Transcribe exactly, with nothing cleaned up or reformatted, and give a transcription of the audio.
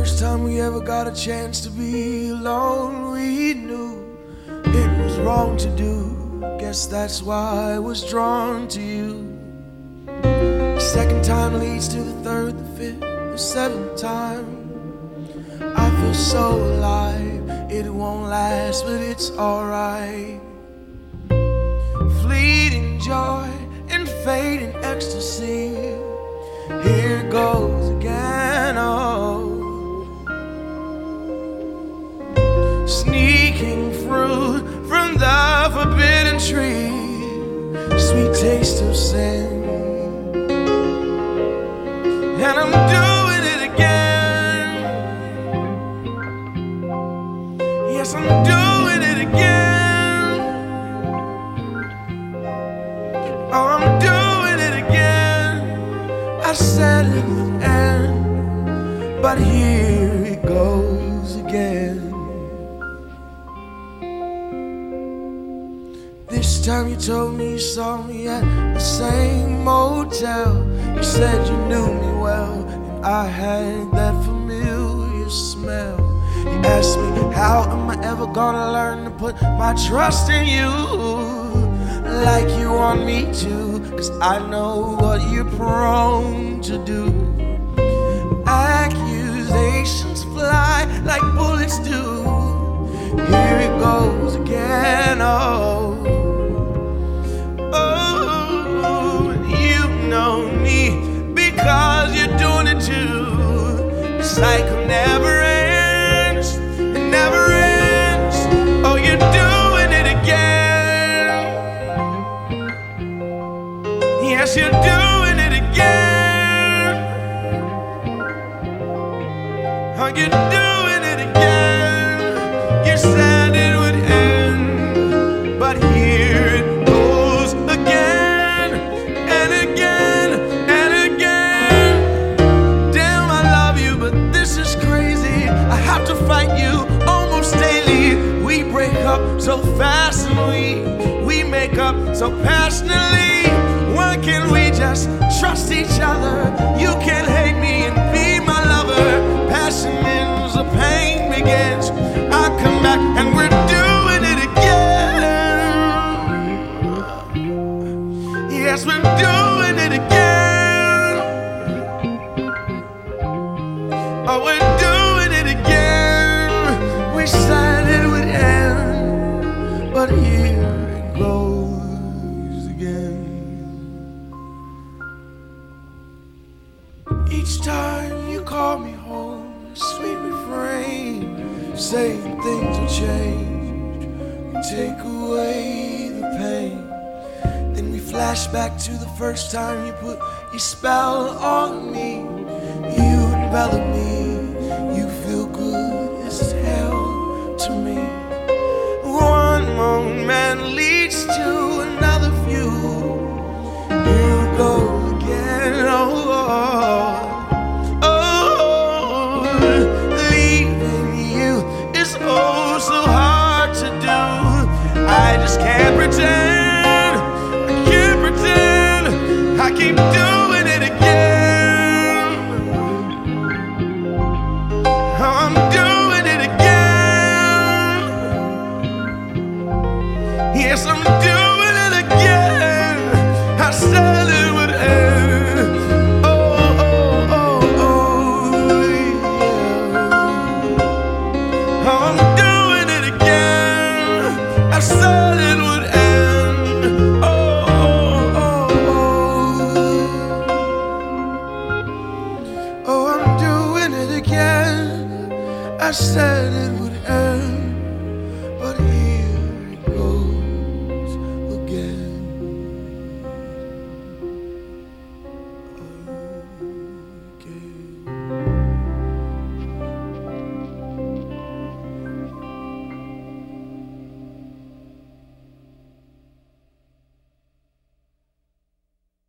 First time we ever got a chance to be alone, we knew it was wrong to do. Guess that's why I was drawn to you. The second time leads to the third, the fifth, the seventh time. I feel so alive, it won't last, but it's alright. Fleeting joy and fading ecstasy, here goes again, oh. Sneaking fruit from the forbidden tree, sweet taste of sin. And I'm doing it again. Yes, I'm doing it again. Oh, I'm doing it again. I said it would end, but here it goes again. This time you told me you saw me at the same motel. You said you knew me well, and I had that familiar smell. You asked me, how am I ever gonna learn to put my trust in you like you want me to? Cause I know what you're prone to do. Accusations fly like bullets do. Here it goes again, oh. Because you're doing it too. The cycle never ends, it never ends. Oh, you're doing it again. Yes, you're doing it again. Oh, you're doing it again. You said it would end, but here it goes again and again. To fight you almost daily. We break up so fast and we we make up so passionately. Why can't we just trust each other? You can hate me and be my lover. Passion ends, the pain begins. I come back and we're doing it again. Yes, we're doing it again. Oh, we're doing it again. Said it would end, but here it goes again. Each time you call me home, sweet refrain, saying things will change, take away the pain. Then we flash back to the first time you put your spell on me. You envelop me